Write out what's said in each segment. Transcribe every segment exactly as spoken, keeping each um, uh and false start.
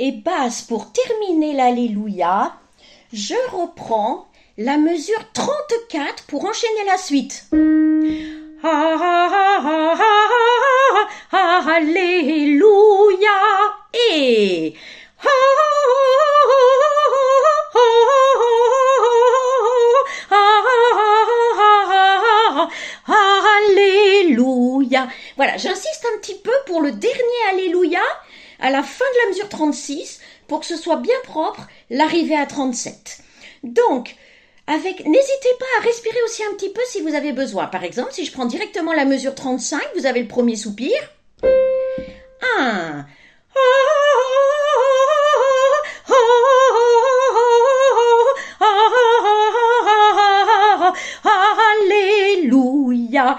Et basse, pour terminer l'Alléluia, je reprends la mesure trente-quatre pour enchaîner la suite. Alléluia. Et Alléluia. Voilà, j'insiste un petit peu pour le dernier Alléluia à la fin de la mesure trente-six pour que ce soit bien propre l'arrivée à trente-sept. Donc, avec, n'hésitez pas à respirer aussi un petit peu si vous avez besoin. Par exemple, si je prends directement la mesure trente-cinq, vous avez le premier soupir. un. Alléluia.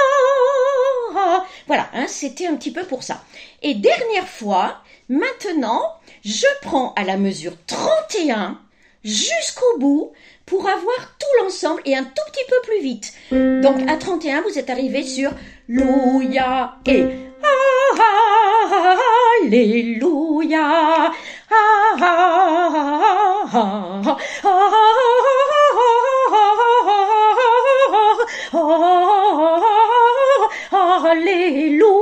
Voilà, hein, c'était un petit peu pour ça. Et dernière fois, maintenant, je prends à la mesure trente et un jusqu'au bout pour avoir tout l'ensemble et un tout petit peu plus vite. Donc à trente et un, vous êtes arrivé sur Louia et Alléluia. Alléluia.